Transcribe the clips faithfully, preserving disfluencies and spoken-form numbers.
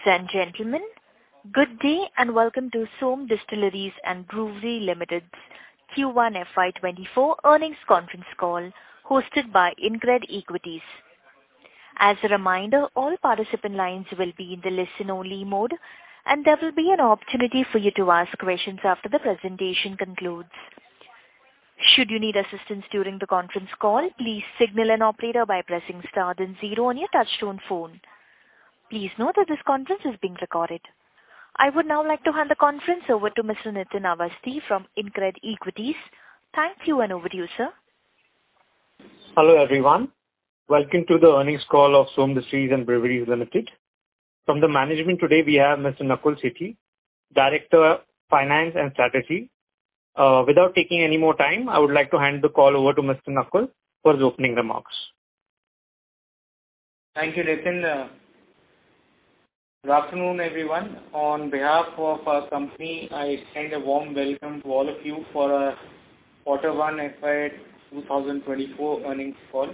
and gentlemen, good day and welcome to Som Distilleries and Brewery Limited's Q one F Y twenty-four earnings conference call hosted by InCred Equities. As a reminder, all participant lines will be in the listen-only mode, and there will be an opportunity for you to ask questions after the presentation concludes. Should you need assistance during the conference call, please signal an operator by pressing star then zero on your touchtone phone. Please note that this conference is being recorded. I would now like to hand the conference over to Mister Nitin Awasthi from InCred Equities. Thank you, and over to you, sir. Hello, everyone. Welcome to the earnings call of Som Distilleries and Breweries Limited. From the management today, we have Mister Nakul Sethi, Director, Finance and Strategy. Uh, without taking any more time, I would like to hand the call over to Mister Nakul for his opening remarks. Thank you, Nitin. Uh, good afternoon, everyone. On behalf of our company, I extend a warm welcome to all of you for our Quarter one F Y twenty twenty-four earnings call.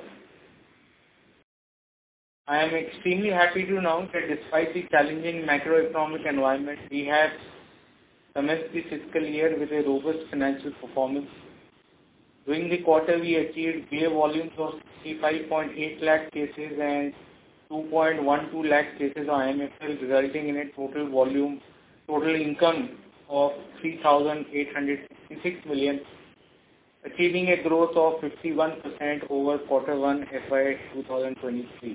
I am extremely happy to announce that despite the challenging macroeconomic environment, we have commenced the fiscal year with a robust financial performance. During the quarter, we achieved beer volumes of sixty-five point eight lakh cases and two point one two lakh cases on I M F L, resulting in a total volume, total income of three thousand eight hundred sixty-six million, achieving a growth of fifty-one percent over quarter one F Y twenty twenty-three.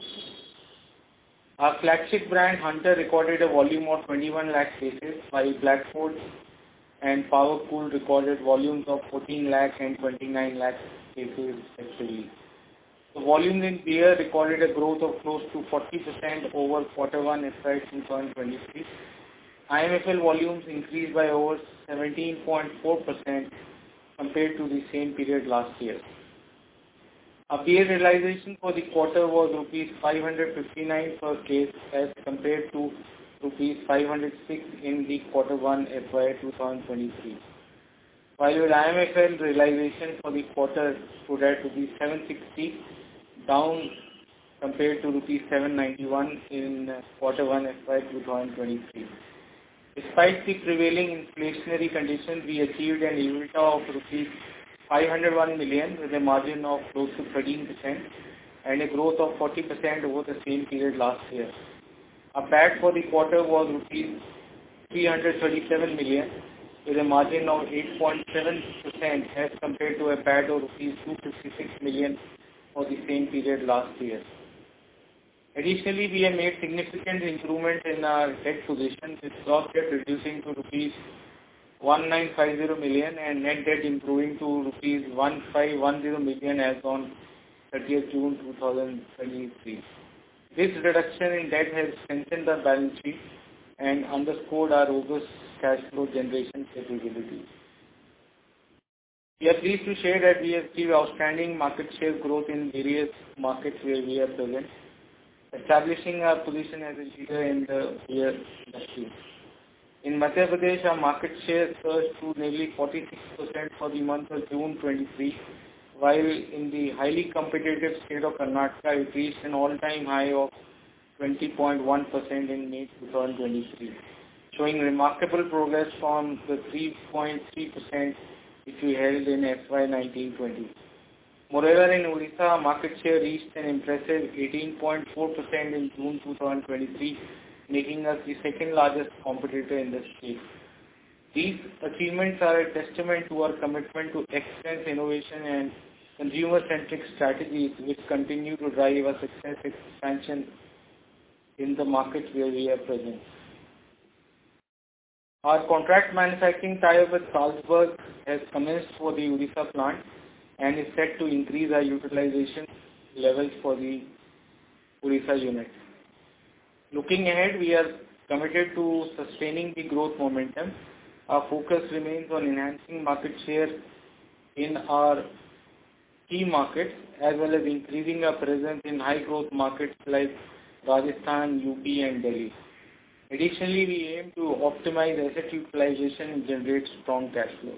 Our flagship brand Hunter recorded a volume of twenty-one lakh cases, while Blackford and Power Cool recorded volumes of fourteen lakh and twenty-nine lakh cases respectively. The volumes in beer recorded a growth of close to forty percent over quarter one F Y twenty twenty-three. I M F L volumes increased by over seventeen point four percent compared to the same period last year. Our beer realization for the quarter was rupees five hundred fifty-nine per case as compared to rupees five hundred six in the quarter one F Y twenty twenty-three. While your I M F L realization for the quarter stood at rupees seven sixty, down compared to rupees seven ninety-one in quarter one F Y twenty twenty-three. Despite the prevailing inflationary conditions, we achieved an EBITDA of rupees five hundred one million with a margin of close to thirteen percent and a growth of forty percent over the same period last year. Our P A T for the quarter was rupees three hundred thirty-seven million with a margin of eight point seven percent as compared to a P A T of rupees two hundred fifty-six million for the same period last year. Additionally, we have made significant improvement in our debt position, with gross debt reducing to rupees one thousand nine hundred fifty million and net debt improving to rupees one thousand five hundred ten million as on thirtieth June twenty twenty-three. This reduction in debt has strengthened our balance sheet and underscored our robust cash flow generation capabilities. We are pleased to share that we have achieved outstanding market share growth in various markets where we are present, establishing our position as a leader in the beer industry. In Madhya Pradesh, our market share surged to nearly forty-six percent for the month of June twenty-three, while in the highly competitive state of Karnataka, it reached an all-time high of twenty point one percent in May twenty twenty-three, showing remarkable progress from the three point three percent which we held in F Y nineteen twenty. Moreover, in Odisha, our market share reached an impressive eighteen point four percent in June twenty twenty-three, making us the second largest competitor in the state. These achievements are a testament to our commitment to excellence, innovation and consumer-centric strategies which continue to drive our success expansion in the markets where we are present. Our contract manufacturing tie-up with Salzburg has commenced for the Odisha plant and is set to increase our utilization levels for the Odisha unit. Looking ahead, we are committed to sustaining the growth momentum. Our focus remains on enhancing market share in our key markets as well as increasing our presence in high growth markets like Rajasthan, U P and Delhi. Additionally, we aim to optimize asset utilization and generate strong cash flows.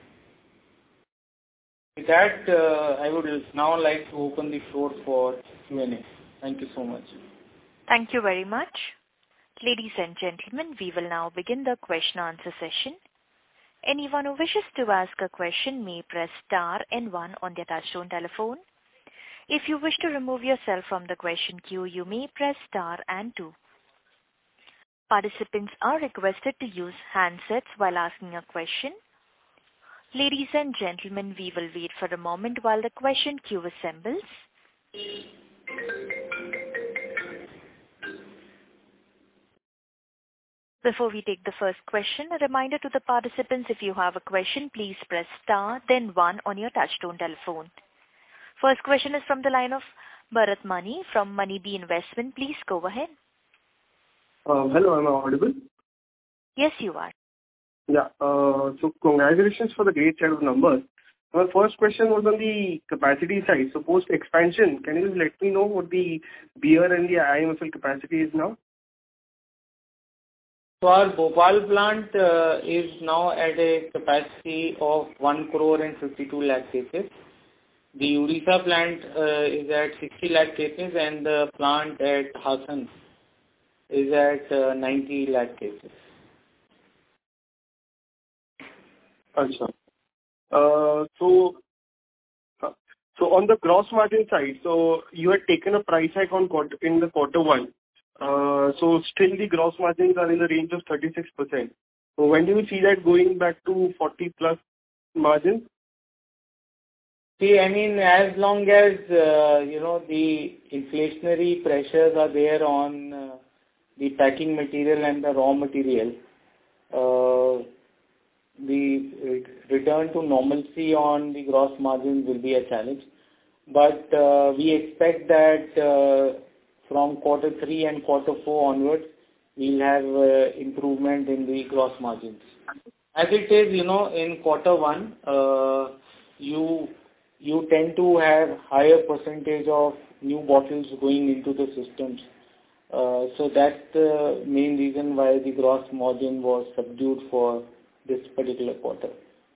With that, uh, I would now like to open the floor for Q and A. Thank you so much. Thank you very much. Ladies and gentlemen, we will now begin the question answer session. Anyone who wishes to ask a question may press star and one on their touchtone telephone. If you wish to remove yourself from the question queue, you may press star and two. Participants are requested to use handsets while asking a question. Ladies and gentlemen, we will wait for a moment while the question queue assembles. Before we take the first question, a reminder to the participants, if you have a question, please press star, then one on your touchtone telephone. First question is from the line of Bharat Mani from Moneybee Investment. Please go ahead. Uh, hello, am I audible? Yes, you are. Yeah, uh, so congratulations for the great set of numbers. My first question was on the capacity side. So post expansion, can you let me know what the beer and the I M F L capacity is now? So our Bhopal plant uh, is now at a capacity of one crore and fifty-two lakh cases. The Odisha plant uh, is at sixty lakh cases, and the plant at Hassan is at uh, ninety lakh cases. Achha. Uh, so, uh, so on the gross margin side, so you had taken a price hike on quarter, in the quarter one. Uh, so still the gross margins are in the range of thirty-six percent. So when do you see that going back to forty plus margins? See, I mean, as long as, uh, you know, the inflationary pressures are there on uh, the packing material and the raw material, uh, the return to normalcy on the gross margins will be a challenge. But uh, we expect that uh, from quarter three and quarter four onwards, we'll have uh, improvement in the gross margins. As it is, you know, in quarter one, uh, you you tend to have higher percentage of new bottles going into the systems. Uh, so that's the main reason why the gross margin was subdued for this particular quarter.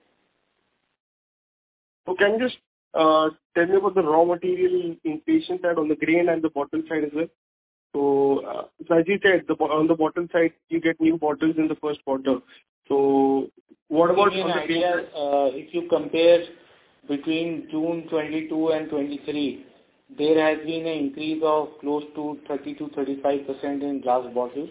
So can you just uh, tell me about the raw material inflation side on the grain and the bottle side as well? So, uh, so as you said, the, on the bottle side, you get new bottles in the first quarter. So what about on the idea, uh, if you compare between June twenty-two and twenty-three, there has been an increase of close to thirty to thirty-five percent in glass bottles.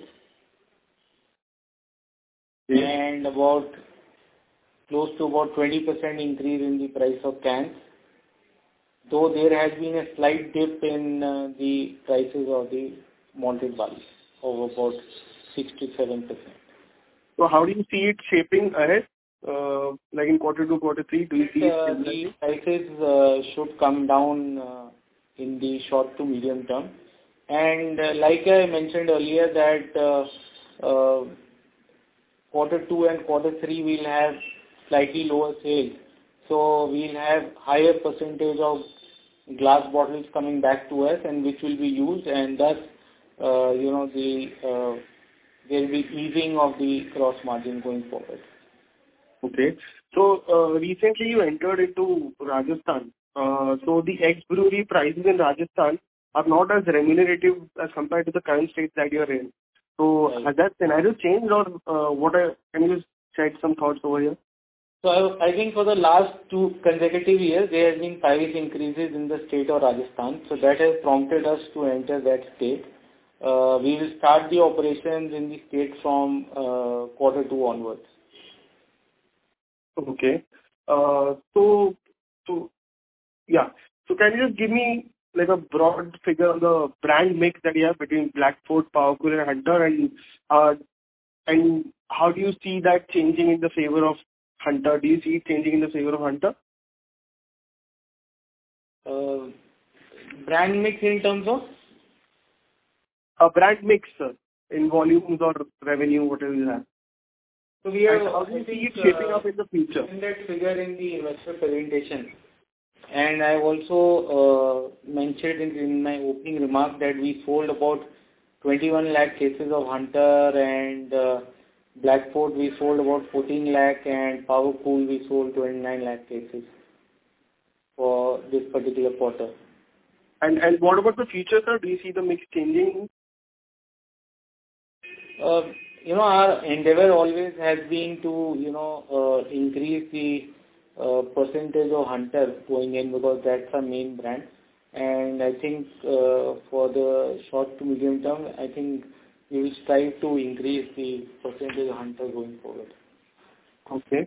Yeah. And about close to about twenty percent increase in the price of cans. Though there has been a slight dip in uh, the prices of the malted barley of about six to seven percent. So how do you see it shaping ahead? Uh, like in quarter two, quarter three, do you see uh, it? The prices uh, should come down uh, in the short to medium term. And uh, like I mentioned earlier that uh, uh, quarter two and quarter three will have slightly lower sales. So we'll have higher percentage of glass bottles coming back to us, and which will be used, and thus, uh, you know, the uh, there will be easing of the gross margin going forward. Okay. So uh, recently you entered into Rajasthan. Uh, so the ex-brewery prices in Rajasthan are not as remunerative as compared to the current state that you are in. So right. Has that scenario changed, or uh, what? Are, can you just shed some thoughts over here? So I, I think for the last two consecutive years, there has been price increases in the state of Rajasthan. So that has prompted us to enter that state. Uh, we will start the operations in the state from uh, quarter two onwards. Okay. Uh, so, so, yeah. So can you just give me like a broad figure on the brand mix that you have between Blackfoot, Powercool and Hunter, and uh, and how do you see that changing in the favor of Hunter? Do you see it changing in the favor of Hunter? Uh, brand mix in terms of? A brand mix, sir, in volumes or revenue, whatever you have. So we have, how do you see it shaping uh, up in the future? In that figure in the investor presentation. And I also uh, mentioned in, in my opening remark that we sold about twenty-one lakh cases of Hunter, and uh, Blackfoot we sold about fourteen lakh, and Powercool we sold twenty-nine lakh cases for this particular quarter. And and what about the future, sir? Do you see the mix changing? Uh, you know, our endeavor always has been to, you know, uh, increase the uh, percentage of Hunter going in because that's our main brand. And I think uh, for the short to medium term, I think we will strive to increase the percentage of Hunter going forward. Okay.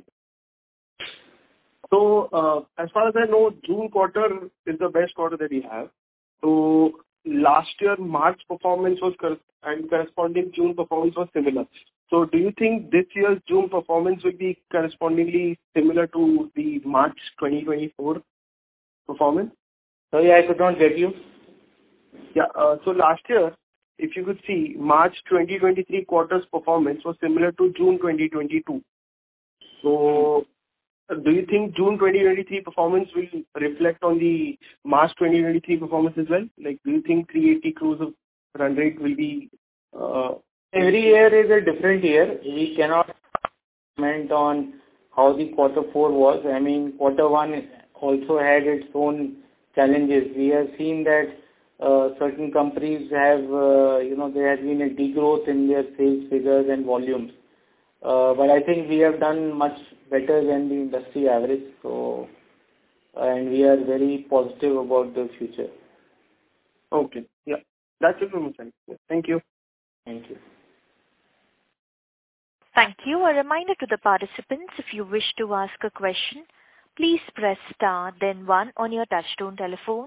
So, uh, as far as I know, June quarter is the best quarter that we have. So last year, March performance was cor- and corresponding June performance was similar. So do you think this year's June performance will be correspondingly similar to the March twenty twenty-four performance? Sorry, I could not get you. Yeah. Uh, so last year, if you could see, March twenty twenty-three quarter's performance was similar to June twenty twenty-two. So do you think June twenty twenty-three performance will reflect on the March twenty twenty-three performance as well? Like, do you think three eighty crores of run rate will be? Uh, Every year is a different year. We cannot comment on how the quarter four was. I mean, quarter one also had its own challenges. We have seen that uh, certain companies have, uh, you know, there has been a degrowth in their sales figures and volumes. Uh, but I think we have done much better than the industry average. So, and we are very positive about the future. okay. Yeah. That's it from my side. Yeah. Thank you. Thank you. Thank you. A reminder to the participants, if you wish to ask a question, please press star then one on your touchtone telephone.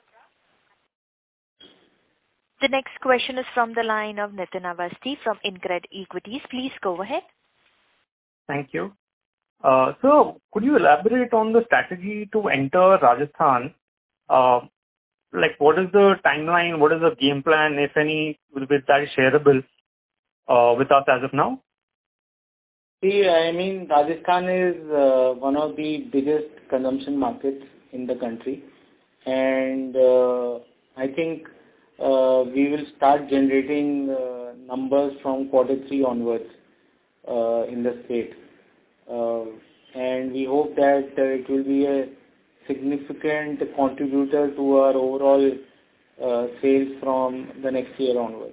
The next question is from the line of Nitin Awasthi from InCred Equities. Please go ahead. Thank you. Uh, so could you elaborate on the strategy to enter Rajasthan? Uh, like what is the timeline? What is the game plan, if any, with that is shareable uh, with us as of now? See, I mean, Rajasthan is uh, one of the biggest consumption markets in the country, and uh, I think uh, we will start generating uh, numbers from quarter three onwards uh, in the state, uh, and we hope that uh, it will be a significant contributor to our overall uh, sales from the next year onwards.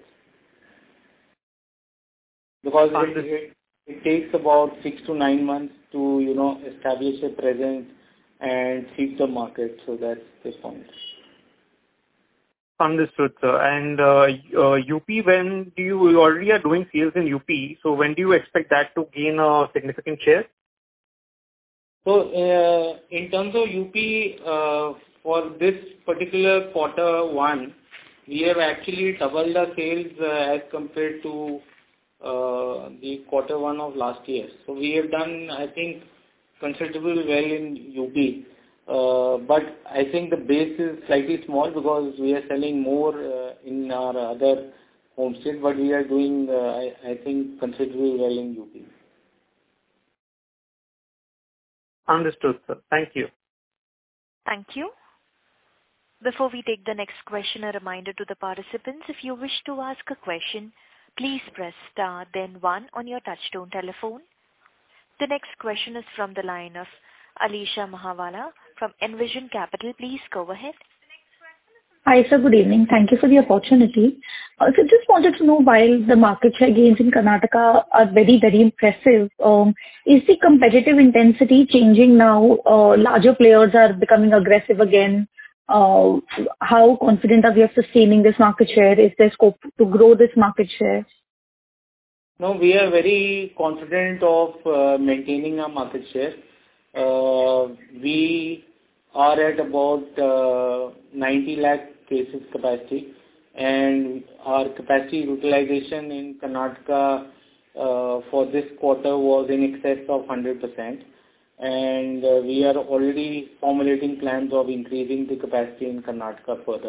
Because it, it, it takes about six to nine months to, you know, establish a presence and seek the market. So that's the point. Understood, sir. And uh, uh, U P, when do you, you already are doing sales in U P, so when do you expect that to gain a significant share? So uh, in terms of U P, uh, for this particular quarter one, we have actually doubled our sales uh, as compared to uh, the quarter one of last year. So we have done, I think, considerably well in U P. Uh, but I think the base is slightly small because we are selling more uh, in our other home states, but we are doing, uh, I, I think, considerably well in U P. Understood, sir. Thank you. Thank you. Before we take the next question, a reminder to the participants, if you wish to ask a question, please press star then one on your touchtone telephone. The next question is from the line of Alisha Mahawala from Envision Capital. Please go ahead. Hi, sir. Good evening. Thank you for the opportunity. Uh, so just wanted to know, while the market share gains in Karnataka are very, very impressive, um, is the competitive intensity changing now? Uh, larger players are becoming aggressive again. Uh, how confident are we of sustaining this market share? Is there scope to grow this market share? No, we are very confident of uh, maintaining our market share. Uh, we are at about uh, ninety lakh cases capacity, and our capacity utilization in Karnataka uh, for this quarter was in excess of one hundred percent. And uh, we are already formulating plans of increasing the capacity in Karnataka further.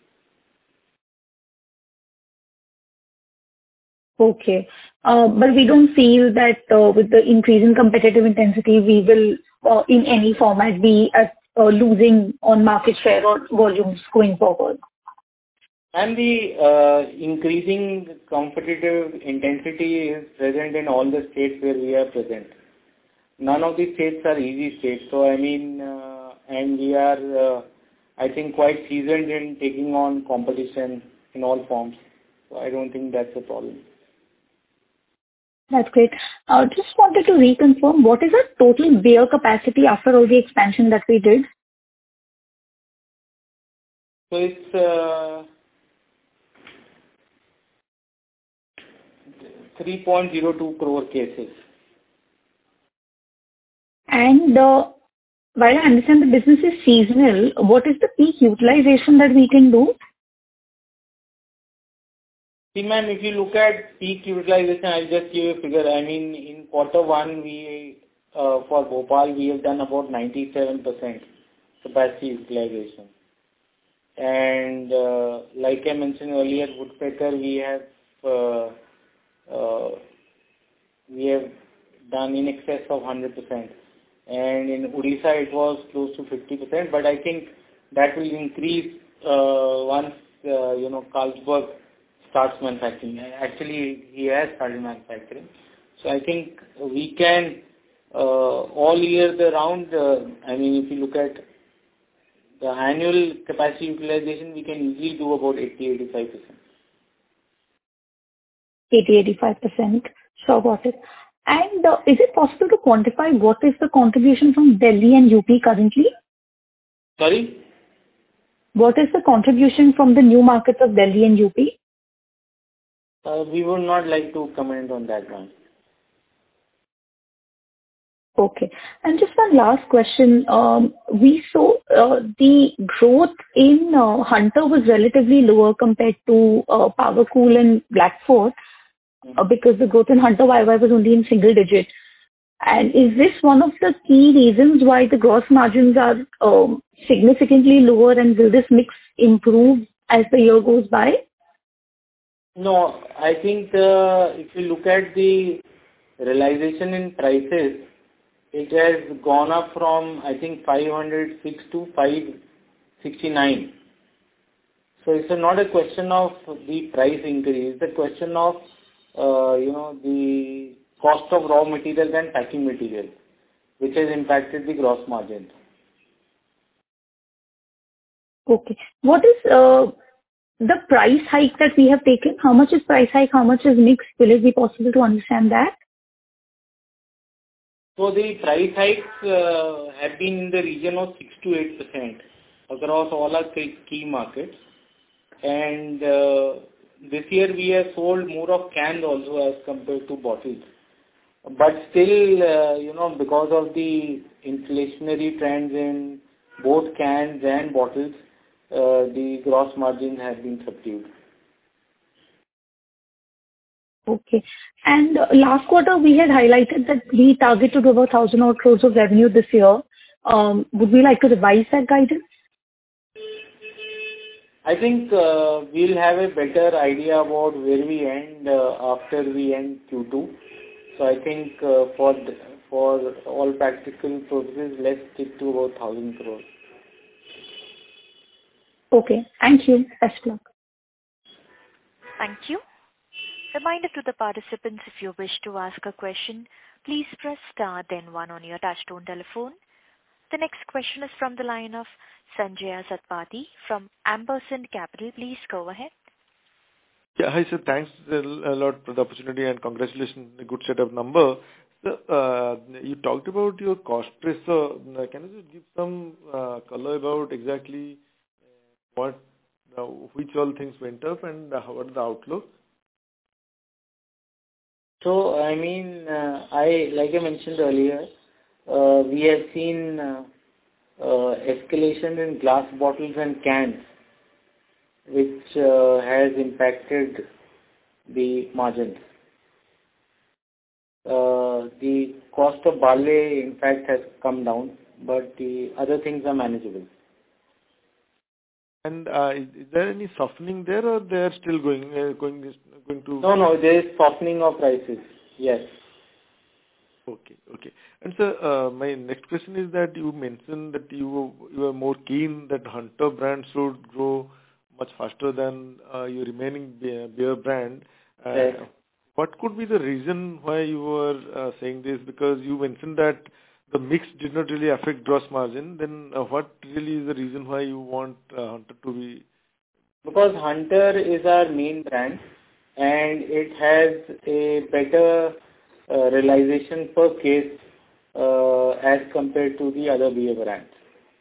Okay. Uh, but we don't feel that uh, with the increase in competitive intensity, we will uh, in any format be at, uh, losing on market share or volumes going forward. And the uh, increasing competitive intensity is present in all the states where we are present. None of the states are easy states. So, I mean, uh, and we are, uh, I think, quite seasoned in taking on competition in all forms. So, I don't think that's a problem. That's great. Uh, Just wanted to reconfirm, what is our total beer capacity after all the expansion that we did? So it's uh, three point zero two crore cases. And uh, while I understand the business is seasonal, what is the peak utilization that we can do? See, ma'am, if you look at peak utilization, I'll just give you a figure. I mean, in quarter one, we uh, for Bhopal, we have done about ninety-seven percent capacity utilization. And uh, like I mentioned earlier, Woodpecker, we have uh, uh, we have done in excess of one hundred percent. And in Odisha, it was close to fifty percent. But I think that will increase uh, once uh, you know Carlsberg starts manufacturing. Actually, he has started manufacturing. So I think we can uh, all year the round. Uh, I mean, if you look at the annual capacity utilization, we can easily do about eighty to eighty-five percent. eighty to eighty-five percent. Sure, got it. And uh, is it possible to quantify what is the contribution from Delhi and U P currently? Sorry? What is the contribution from the new markets of Delhi and U P? Uh, we would not like to comment on that one. Okay. And just one last question. Um, we saw uh, the growth in uh, Hunter was relatively lower compared to uh, Power Cool and Black Fort uh, because the growth in Hunter Y Y was only in single digit. And is this one of the key reasons why the gross margins are um, significantly lower, and will this mix improve as the year goes by? No, I think uh, if you look at the realization in prices, it has gone up from, I think, five hundred six to five sixty-nine. So it's not a question of the price increase, it's a question of, uh, you know, the cost of raw material and packing material, which has impacted the gross margin. Okay. What is uh, the price hike that we have taken? How much is price hike? How much is mix? Will it be possible to understand that? So the price hikes uh, have been in the region of six to eight percent across all our key markets. And uh, this year we have sold more of cans also as compared to bottles. But still, uh, you know, because of the inflationary trends in both cans and bottles, uh, the gross margin has been subdued. Okay. And uh, last quarter we had highlighted that we target to do about one thousand odd crores of revenue this year. Um, would we like to revise that guidance? I think uh, we'll have a better idea about where we end uh, after we end Q two. So I think uh, for the, for all practical purposes, let's stick to about one thousand crores. Okay. Thank you. Best luck. Thank you. Reminder to the participants, if you wish to ask a question, please press star then one on your touchtone telephone. The next question is from the line of Sanjaya Satpathy from Ampersand Capital. Please go ahead. Yeah, hi sir. Thanks a lot for the opportunity and congratulations on a good set of number. So, uh, you talked about your cost pressure. So, uh, can you just give some uh, color about exactly what, uh, which all things went up and uh, what is the outlook? So, I mean, uh, I like I mentioned earlier, uh, we have seen uh, uh, escalation in glass bottles and cans, which uh, has impacted the margins. Uh, the cost of barley, in fact, has come down, but the other things are manageable. And uh, is, is there any softening there, or they are still going uh, going going to? No, no, there is softening of prices. Yes. Okay, okay. And so uh, my next question is that you mentioned that you you are more keen that Hunter brand should grow much faster than uh, your remaining beer, beer brand. Uh, Yes. What could be the reason why you were uh, saying this? Because you mentioned that the mix did not really affect gross margin. Then uh, what really is the reason why you want uh, Hunter to be? Because Hunter is our main brand and it has a better uh, realization per case uh, as compared to the other beer brands.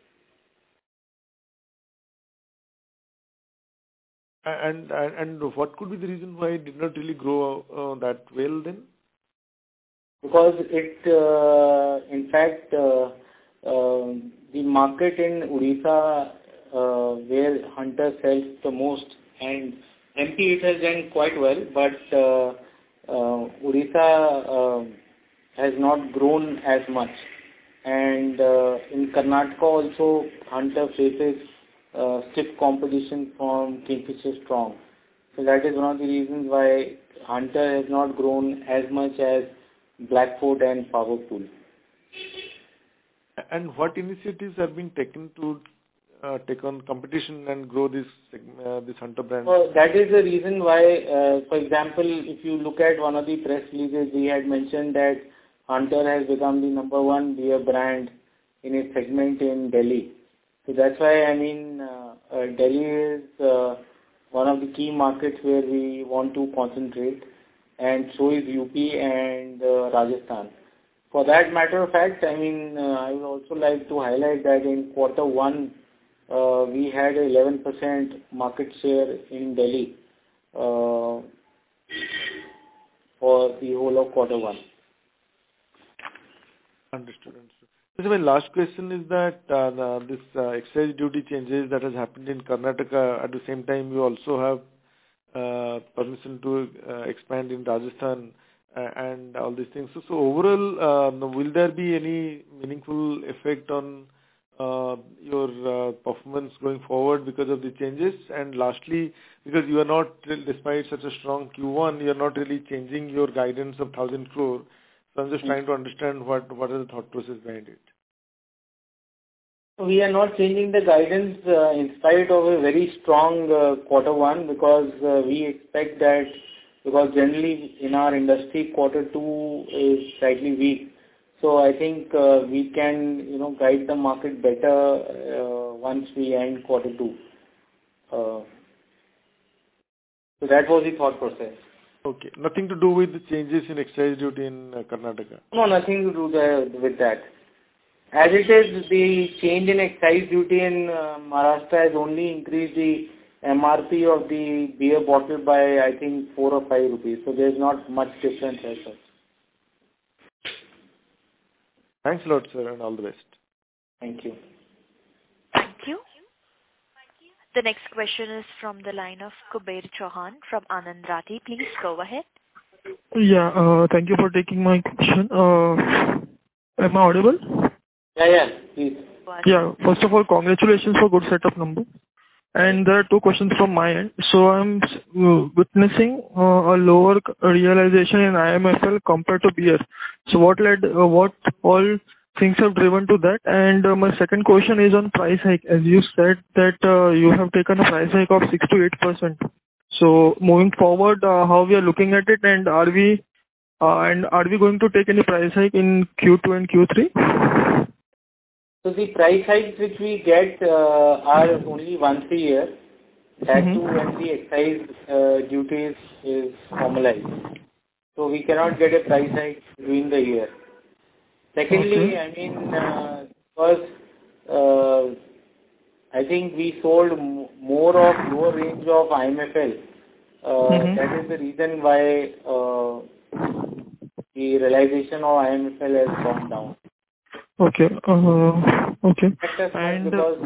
And, and and what could be the reason why it did not really grow uh, that well then? Because it, uh, in fact, uh, uh, the market in Odisha, uh, where Hunter sells the most, and M P it has done quite well, but uh, uh, Odisha uh, has not grown as much. And uh, in Karnataka also, Hunter faces uh, stiff competition from Kingfisher Strong. So that is one of the reasons why Hunter has not grown as much as Blackford and Powerful. And what initiatives have been taken to uh, take on competition and grow this uh, this Hunter brand? Well, that is the reason why, uh, for example, if you look at one of the press releases, we had mentioned that Hunter has become the number one beer brand in its segment in Delhi. So that's why, I mean, uh, uh, Delhi is uh, one of the key markets where we want to concentrate, and so is U P and uh, Rajasthan. For that matter of fact, I mean, uh, I would also like to highlight that in quarter one, uh, we had eleven percent market share in Delhi uh, for the whole of quarter one. Understood. Understood. So my last question is that uh, the, this uh, excise duty changes that has happened in Karnataka, at the same time you also have uh, permission to uh, expand in Rajasthan uh, and all these things. So, so overall, uh, will there be any meaningful effect on uh, your uh, performance going forward because of the changes? And lastly, because you are not, despite such a strong Q one, you are not really changing your guidance of one thousand crore. So I'm just trying to understand what, what is the thought process behind it. We are not changing the guidance uh, in spite of a very strong uh, quarter one, because uh, we expect that, because generally in our industry quarter two is slightly weak. So I think uh, we can, you know, guide the market better uh, once we end quarter two. Uh, so that was the thought process. Okay. Nothing to do with the changes in excise duty in uh, Karnataka? No, nothing to do the, with that. As it is, the change in excise duty in uh, Maharashtra has only increased the M R P of the beer bottle by, I think, four or five rupees. So there's not much difference as such. Thanks a lot, sir, and all the best. Thank you. Thank you. The next question is from the line of Kuber Chauhan from Anand Rathi. Please go ahead. Yeah, uh, thank you for taking my question. Uh, am I audible? Yeah, yeah, please. Yeah, first of all, congratulations for good set of numbers. And there are two questions from my end. So I'm uh, witnessing uh, a lower realization in I M F L compared to beer. So what led, uh, what all things have driven to that? And uh, my second question is on price hike. As you said that uh, you have taken a price hike of six to eight percent. So moving forward, uh, how we are looking at it, and are we uh, and are we going to take any price hike in Q two and Q three? So the price hikes which we get uh, are only once a year. That Mm-hmm. too when the excise uh, duties is formalized. So we cannot get a price hike during the year. Secondly, Okay. I mean, uh, because uh, I think we sold m- more of lower range of I M F L. Uh, Mm-hmm. That is the reason why uh, the realization of I M F L has gone down. Okay. Uh, okay. That's And because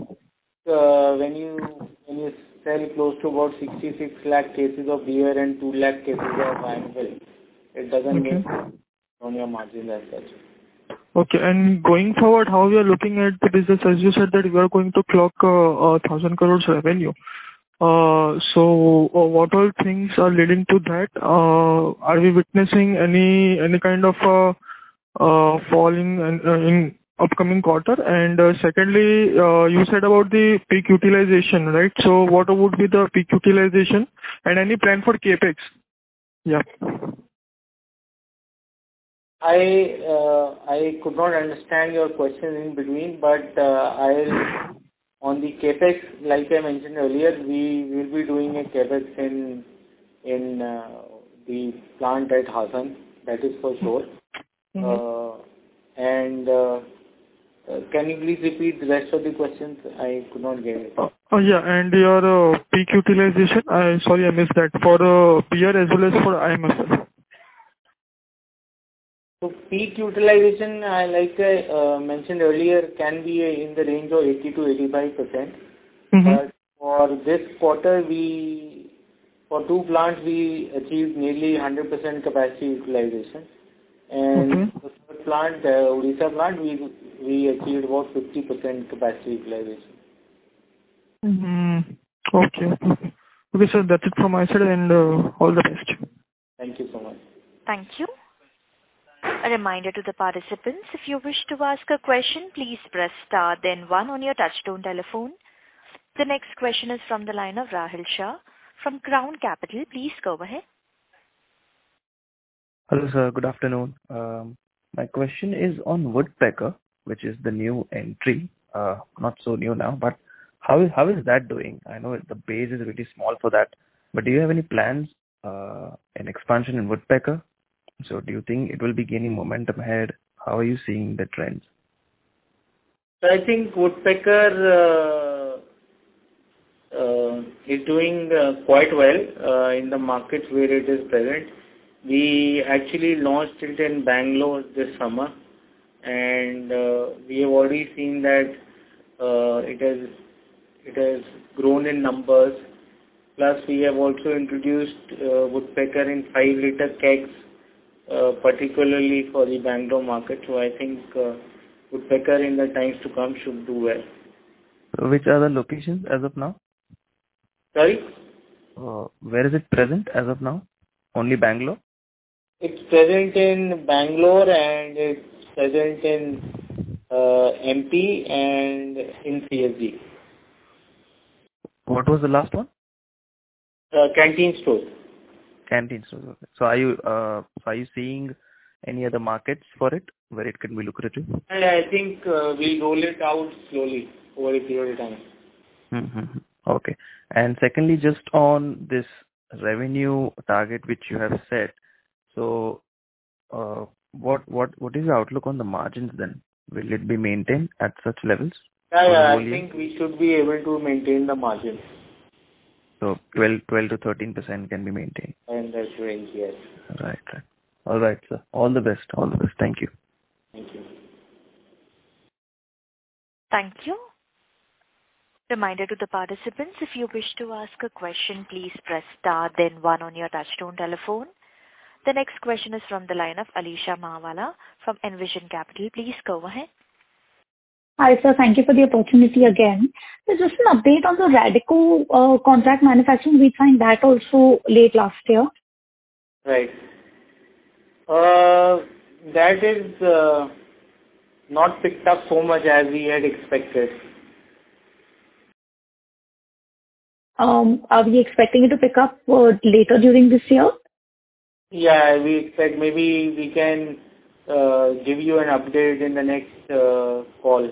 uh, when you when you sell close to about sixty-six lakh cases of beer and two lakh cases of I M F L, it doesn't okay. make on your margin as such. Okay. And going forward, how we are looking at the business? As you said that we are going to clock uh, a thousand crores revenue. Uh, so uh, what all things are leading to that? Uh, are we witnessing any any kind of uh, uh, fall in, uh, in upcoming quarter? And uh, secondly, uh, you said about the peak utilization, right? So what would be the peak utilization and any plan for capex? Yeah. I uh, I could not understand your question in between, but uh, I'll on the capex, like I mentioned earlier, we will be doing a capex in in uh, the plant at Hassan, That is for sure. Mm-hmm. Uh, and uh, uh, can you please repeat the rest of the questions? I could not get it. Oh, yeah, and your uh, peak utilization, I sorry, I missed that, for uh, beer as well as for I M F L. So peak utilization, I like I uh, mentioned earlier, can be in the range of eighty to eighty-five percent. Mm-hmm. But for this quarter, we for two plants we achieved nearly one hundred percent capacity utilization, and Okay. the third plant, uh, Odisha plant, we we achieved about fifty percent capacity utilization. Mm-hmm. Okay, okay. Okay, sir, that's it from my side, and uh, all the best. Thank you so much. Thank you. A reminder to the participants, if you wish to ask a question, please press star then one on your touchtone telephone. The next question is from the line of Rahil Shah from Crown Capital. Please go ahead. Hello, sir. Good afternoon. Um, my question is on Woodpecker, which is the new entry. Uh, not so new now, but how is how is that doing? I know the base is really small for that, but do you have any plans uh, in expansion in Woodpecker? So do you think it will be gaining momentum ahead? How are you seeing the trends? So I think Woodpecker uh, uh, is doing uh, quite well uh, in the markets where it is present. We actually launched it in Bangalore this summer, and uh, we have already seen that uh, it has it has grown in numbers. Plus, we have also introduced uh, Woodpecker in five liter kegs, uh, particularly for the Bangalore market. So I think uh, Woodpecker in the times to come should do well. So which are the locations as of now? Sorry? Uh, where is it present as of now? Only Bangalore? It's present in Bangalore and it's present in uh, M P and in C S D. What was the last one? Uh, canteen stores. Canteen stores. Okay. So are you uh, are you seeing any other markets for it where it can be lucrative? And I think uh, we'll roll it out slowly over a period of time. Mm-hmm. Okay. And secondly, just on this revenue target which you have set, so uh, what what what is the outlook on the margins then? Will it be maintained at such levels? Yeah, for the yeah, whole I year? think we should be able to maintain the margin. So twelve, twelve to thirteen percent can be maintained. And that range, yes. Right, right. All right, sir. All the best. All the best. Thank you. Thank you. Thank you. Reminder to the participants, if you wish to ask a question, please press star then one on your touchtone telephone. The next question is from the line of Alisha Mahawala from Envision Capital. Please go ahead. Hi, sir. Thank you for the opportunity again. So just an update on the Radico uh, contract manufacturing. We signed that also late last year. Right. Uh, that is uh, not picked up so much as we had expected. Um, are we expecting it to pick up uh, later during this year? Yeah, we expect maybe we can uh, give you an update in the next uh, call.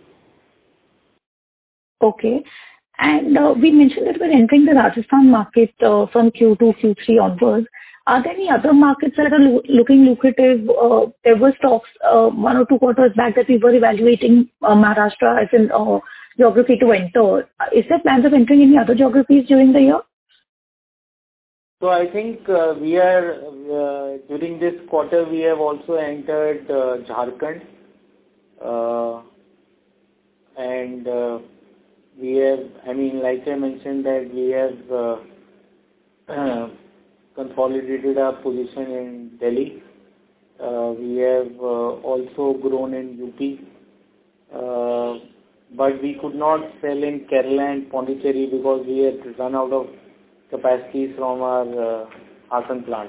Okay. And uh, we mentioned that we're entering the Rajasthan market uh, from Q two, Q three onwards. Are there any other markets that are lo- looking lucrative? Uh, there were talks uh, one or two quarters back that we were evaluating uh, Maharashtra as an uh, geography to enter. Uh, Is there plans of entering any other geographies during the year? So I think uh, we are, uh, during this quarter, we have also entered uh, Jharkhand. Uh, and uh, we have, I mean, like I mentioned that we have uh, consolidated our position in Delhi. Uh, we have uh, also grown in U P. Uh, but we could not sell in Kerala and Pondicherry because we had run out of capacity from our uh, Hassan plant.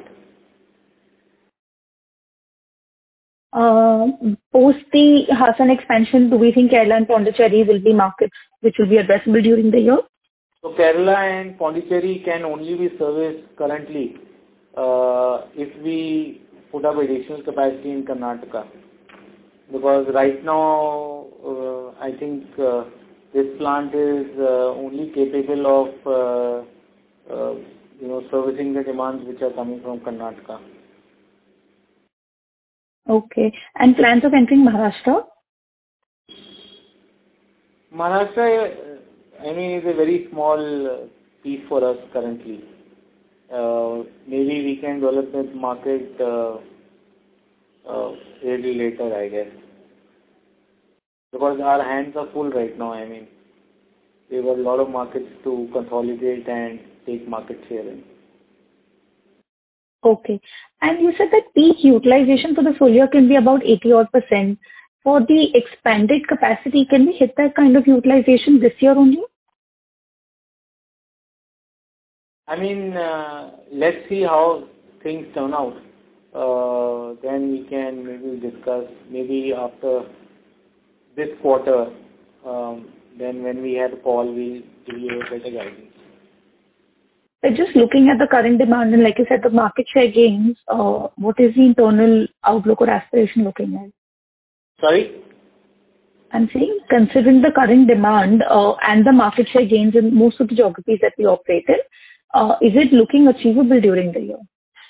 Uh, post the Hassan expansion, do we think Kerala and Pondicherry will be markets which will be addressable during the year? So Kerala and Pondicherry can only be serviced currently uh, if we put up additional capacity in Karnataka. Because right now, uh, I think uh, this plant is uh, only capable of uh, uh, you know servicing the demands which are coming from Karnataka. Okay. And plans of entering Maharashtra? Maharashtra, uh, I mean, is a very small uh, piece for us currently. Uh, maybe we can develop that market uh, uh, really later, I guess. Because our hands are full right now, I mean. There were a lot of markets to consolidate and take market share in. Okay. And you said that peak utilization for the full year can be about eighty odd percent. For the expanded capacity, can we hit that kind of utilization this year only? I mean, uh, let's see how things turn out. Uh, then we can maybe discuss, maybe after this quarter, um, then when we have a call, we'll give you a better guidance. But just looking at the current demand and like you said, the market share gains, uh, what is the internal outlook or aspiration looking like? Sorry? I'm saying, considering the current demand uh, and the market share gains in most of the geographies that we operate in, uh, is it looking achievable during the year?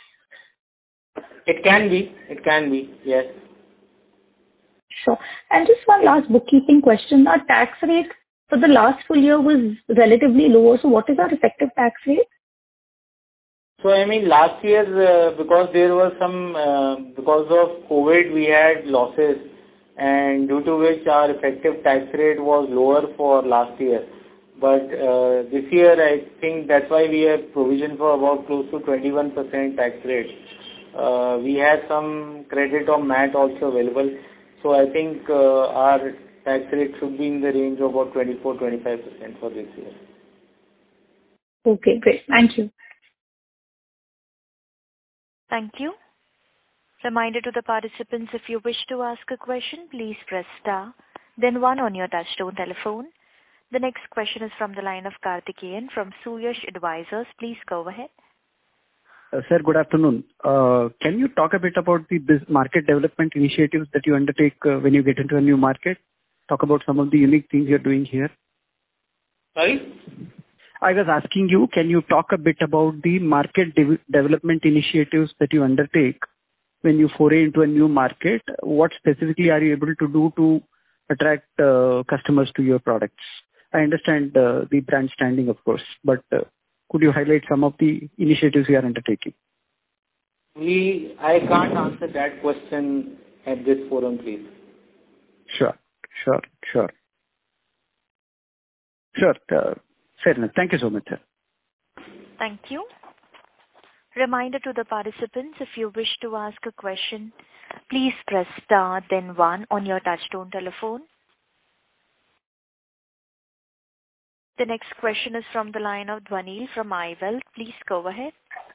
It can be. It can be, yes. Sure. And just one last bookkeeping question. Our tax rate for the last full year was relatively lower. So what is our effective tax rate? So, I mean, last year, uh, because there was some, uh, because of COVID, we had losses, and due to which our effective tax rate was lower for last year. But uh, this year, I think that's why we have provision for about close to twenty-one percent tax rate. Uh, we had some credit on M A T also available. So I think uh, our tax rate should be in the range of about twenty-four to twenty-five percent for this year. Okay, great. Thank you. Thank you. Reminder to the participants, if you wish to ask a question, please press star, then one on your touchtone telephone. The next question is from the line of Karthikeyan from Suyash Advisors. Please go ahead. Uh, sir, good afternoon. Uh, can you talk a bit about the this market development initiatives that you undertake uh, when you get into a new market? Talk about some of the unique things you're doing here. Sorry? I was asking you, can you talk a bit about the market de- development initiatives that you undertake when you foray into a new market? What specifically are you able to do to attract uh, customers to your products? I understand uh, the brand standing, of course, but uh, could you highlight some of the initiatives you are undertaking? We, I can't answer that question at this forum, please. Sure, sure, sure. Sure, uh, fair enough. Thank you so much, sir. Thank you. Reminder to the participants, if you wish to ask a question, please press star then one on your touchtone telephone. The next question is from the line of Dhwanil from iWealth. Please go ahead.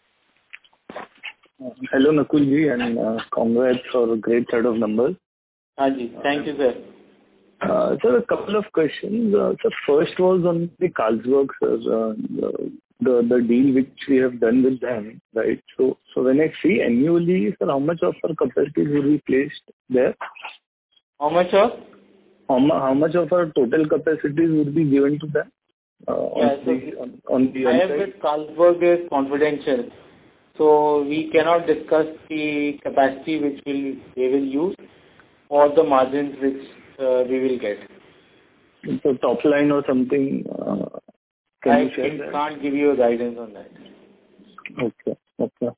Hello, Nakulji, and uh, congrats for a great set of numbers. Haji, thank you, sir. Uh, sir, a couple of questions. Uh, so first was on the Carlsberg, sir, uh, the, the the deal which we have done with them, right? So so when I see annually, sir, how much of our capacity will be placed there? How much of? How, how much of our total capacity would be given to them? Uh, on, yeah, so the, on, on the I have with Carlsberg is confidential, so we cannot discuss the capacity which will they will use or the margins which uh, we will get. So top line or something. Uh, can I you share can, that? can't give you a guidance on that. Okay, okay.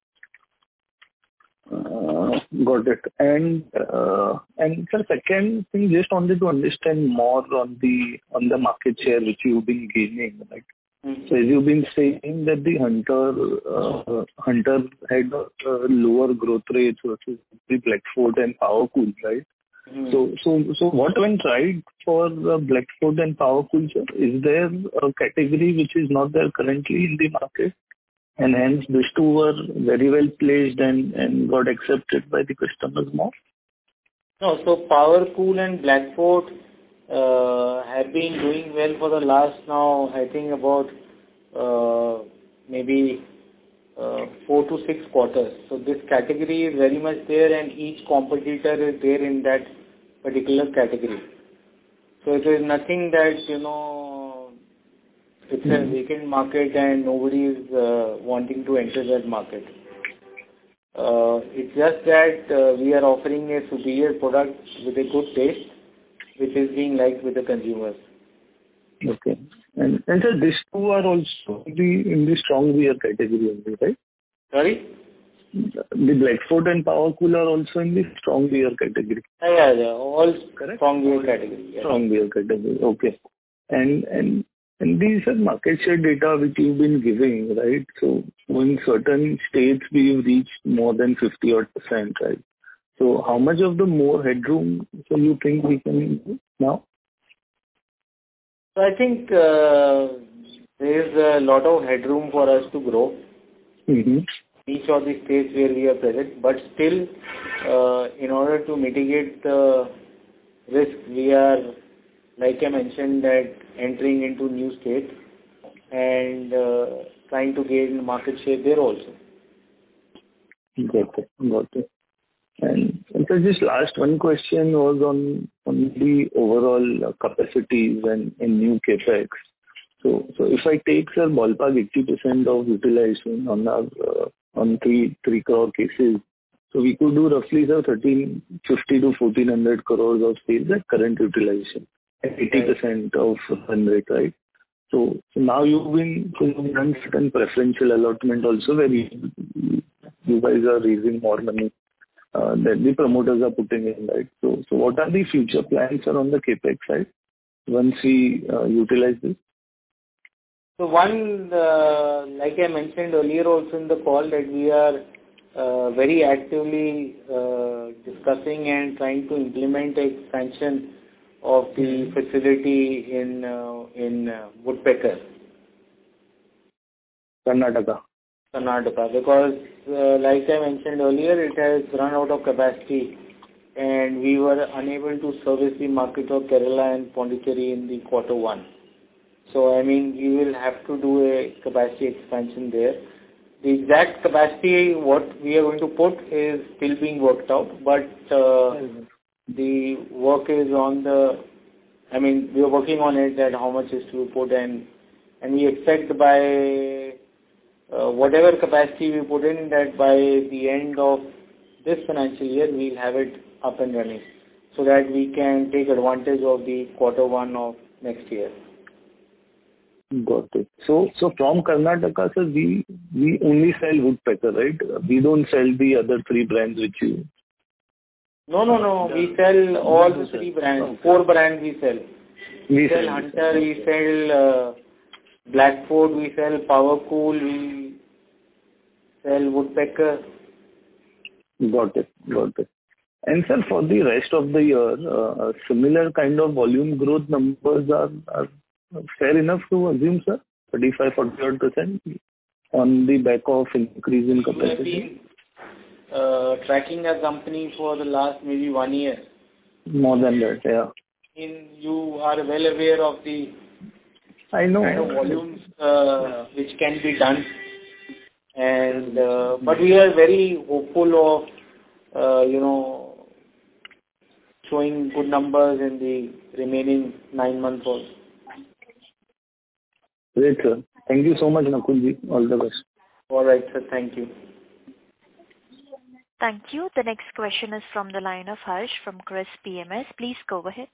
Uh, got it. And uh, and sir, second thing, just wanted to understand more on the on the market share which you've been gaining. Like, mm-hmm. So as you've been saying that the Hunter uh, Hunter had uh, lower growth rates versus the Blackford and Powercool, right? Mm-hmm. So so so what went right for uh, Blackford and Powercool, sir? Is there a category which is not there currently in the market? And hence these two were very well placed and, and got accepted by the customers more? No, so Powercool and Blackford uh, have been doing well for the last now, I think about uh, maybe uh, four to six quarters. So this category is very much there and each competitor is there in that particular category. So it is nothing that, you know, it's a vacant market and nobody is uh, wanting to enter that market. Uh, it's just that uh, we are offering a superior product with a good taste, which is being liked with the consumers. Okay. And, and sir, these two are also the, in the strong beer category only, right? Sorry? The Blackfoot and Power Cool are also in the strong beer category. Yeah, yeah, all Correct? strong beer category. Yeah. Strong beer category, okay. And and and these are market share data which you've been giving, right? So in certain states we've reached more than fifty odd percent, right? So how much of the more headroom so you think we can do now? So I think uh, there is a lot of headroom for us to grow. Mm-hmm. Each of the states where we are present, but still, uh, in order to mitigate the risk, we are, like I mentioned, that entering into new states and uh, trying to gain market share there also. Got it. Got it. And, and so just last one question was on on the overall uh, capacities and, and new capex. So so if I take, sir, ballpark eighty percent of utilization on our uh, on three three crore cases, so we could do roughly, sir, thirteen fifty to fourteen hundred crores of sales at current utilization at eighty percent of run rate, right? So, so now you've been so you've done certain preferential allotment also where you, you guys are raising more money uh, that the promoters are putting in, right? So so what are the future plans, sir, on the capex side once we uh, utilize this? So one, uh, like I mentioned earlier also in the call, that we are uh, very actively uh, discussing and trying to implement expansion of the facility in uh, in uh, Woodpecker, Karnataka. Karnataka, because uh, like I mentioned earlier, it has run out of capacity and we were unable to service the market of Kerala and Pondicherry in the quarter one. So, I mean, we will have to do a capacity expansion there. The exact capacity, what we are going to put is still being worked out, but uh, the work is on the, I mean, we are working on it, that how much is to be put, and, and we expect by uh, whatever capacity we put in, that by the end of this financial year, we'll have it up and running, so that we can take advantage of the quarter one of next year. Got it. So, so from Karnataka, sir, we we only sell Woodpecker, right? We don't sell the other three brands which you... No, no, no. We sell all the three brands. Okay. Four brands we sell. We, we sell Hunter, we sell uh, Blackfoot, we sell Power Cool, we sell Woodpecker. Got it. Got it. And sir, for the rest of the year, uh, similar kind of volume growth numbers are, are fair enough to assume, sir? thirty-five to forty percent on the back of increase in capacity? You have been uh, tracking a company for the last maybe one year. More than that, yeah. In, you are well aware of the I know. kind of volumes uh, which can be done. And uh, but we are very hopeful of, uh, you know, showing good numbers in the remaining nine months also. Great, sir. Thank you so much, Nakulji. All the best. All right, sir. Thank you. Thank you. The next question is from the line of Harsh from Crest P M S. Please go ahead.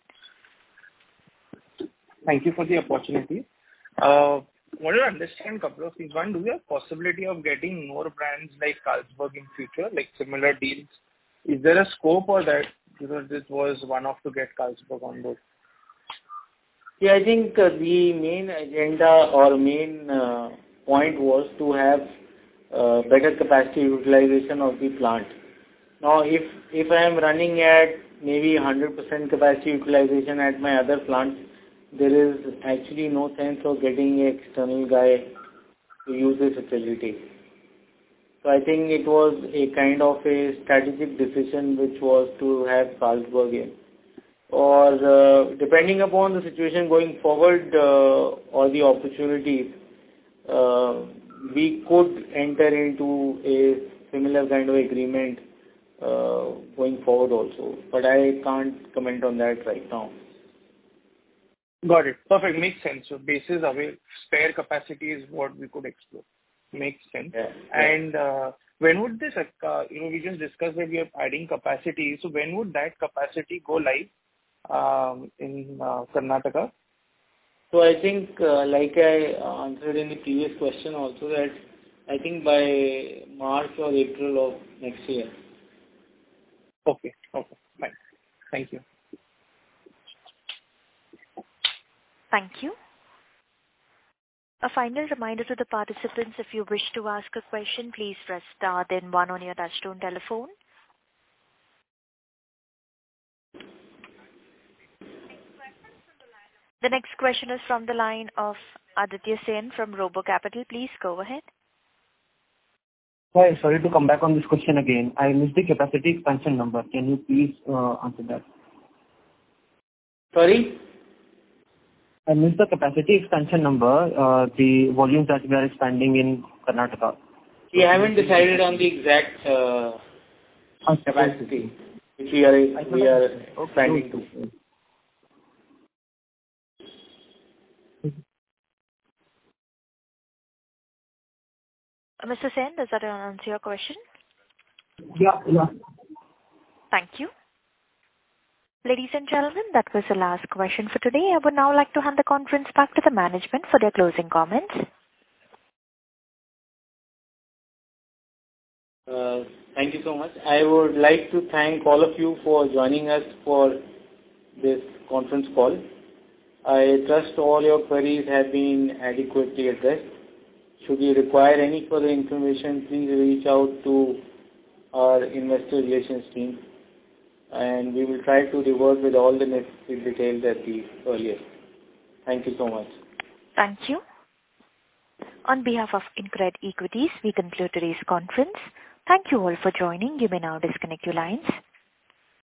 Thank you for the opportunity. Uh, wanted to understand a couple of things. One, do we have possibility of getting more brands like Carlsberg in future, like similar deals? Is there a scope for that? Because this was one off to get Carlsberg on board. Yeah, I think uh, the main agenda or main uh, point was to have uh, better capacity utilization of the plant. Now, if if I am running at maybe one hundred percent capacity utilization at my other plants, there is actually no sense of getting an external guy to use the facility. So I think it was a kind of a strategic decision which was to have Carlsberg in. Or uh, depending upon the situation going forward uh, or the opportunities, uh, we could enter into a similar kind of agreement uh, going forward also. But I can't comment on that right now. Got it. Perfect. Makes sense. So basis away, spare capacity is what we could explore. Makes sense. Yeah. And uh, when would this, uh, you know, we just discussed that we are adding capacity. So when would that capacity go live um, in uh, Karnataka? So I think, uh, like I answered in the previous question also, that I think by March or April of next year. Okay. Okay. Fine. Thank you. Thank you. A final reminder to the participants, if you wish to ask a question, please press star then one on your touchtone telephone. The next question is from the line of Aditya Sen from Robo Capital. Please go ahead. Hi, sorry to come back on this question again. I missed the capacity expansion number. Can you please uh, answer that? Sorry? I missed the capacity expansion number, uh, the volumes that we are expanding in Karnataka. We haven't decided on the exact uh, capacity which we are, we are expanding to. Mister Sen, does that answer your question? Yeah, yeah. Thank you. Ladies and gentlemen, that was the last question for today. I would now like to hand the conference back to the management for their closing comments. Uh, thank you so much. I would like to thank all of you for joining us for this conference call. I trust all your queries have been adequately addressed. Should you require any further information, please reach out to our investor relations team, and we will try to revert with all the necessary details at the earliest. Thank you so much. Thank you. On behalf of InCred Equities, we conclude today's conference. Thank you all for joining. You may now disconnect your lines.